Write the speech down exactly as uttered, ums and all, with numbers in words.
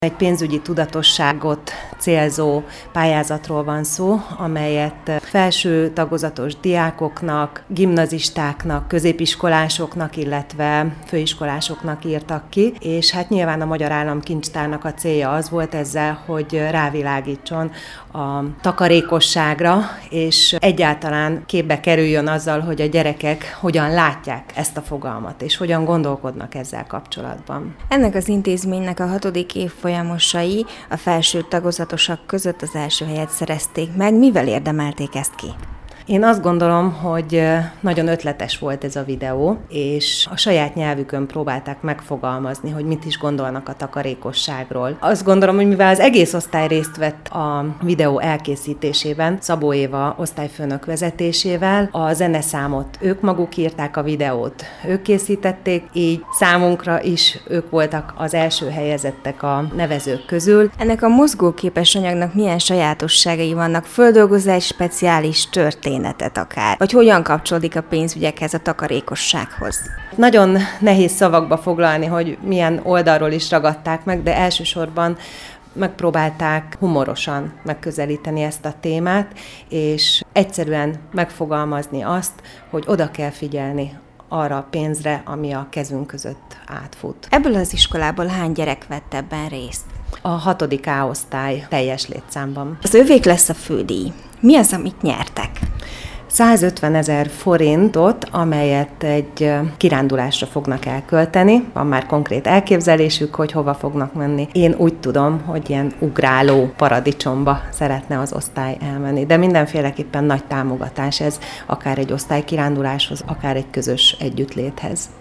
Egy pénzügyi tudatosságot célzó pályázatról van szó, amelyet felső tagozatos diákoknak, gimnazistáknak, középiskolásoknak, illetve főiskolásoknak írtak ki, és hát nyilván a Magyar Államkincstárnak a célja az volt ezzel, hogy rávilágítson a takarékosságra, és egyáltalán képbe kerüljön azzal, hogy a gyerekek hogyan látják ezt a fogalmat, és hogyan gondolkodnak ezzel kapcsolatban. Ennek az intézménynek a hatodik évfolyamosai a felső tagozatosak között az első helyet szerezték meg. Mivel érdemelték ezt ki? Én azt gondolom, hogy nagyon ötletes volt ez a videó, és a saját nyelvükön próbálták megfogalmazni, hogy mit is gondolnak a takarékosságról. Azt gondolom, hogy mivel az egész osztály részt vett a videó elkészítésében, Szabó Éva osztályfőnök vezetésével, a zeneszámot ők maguk írták, a videót ők készítették, így számunkra is ők voltak az első helyezettek a nevezők közül. Ennek a mozgóképes anyagnak milyen sajátosságai vannak? Földolgozás, egy speciális történet akár, vagy hogyan kapcsolódik a pénzügyekhez, a takarékossághoz? Nagyon nehéz szavakba foglalni, hogy milyen oldalról is ragadták meg, de elsősorban megpróbálták humorosan megközelíteni ezt a témát, és egyszerűen megfogalmazni azt, hogy oda kell figyelni arra a pénzre, ami a kezünk között átfut. Ebből az iskolából hány gyerek vett ebben részt? A hatodik A osztály teljes létszámban. Az övék lesz a fődíj. Mi az, amit nyertek? százötvenezer forintot, amelyet egy kirándulásra fognak elkölteni. Van már konkrét elképzelésük, hogy hova fognak menni. Én úgy tudom, hogy ilyen ugráló paradicsomba szeretne az osztály elmenni, de mindenféleképpen nagy támogatás ez, akár egy osztálykiránduláshoz, akár egy közös együttléthez.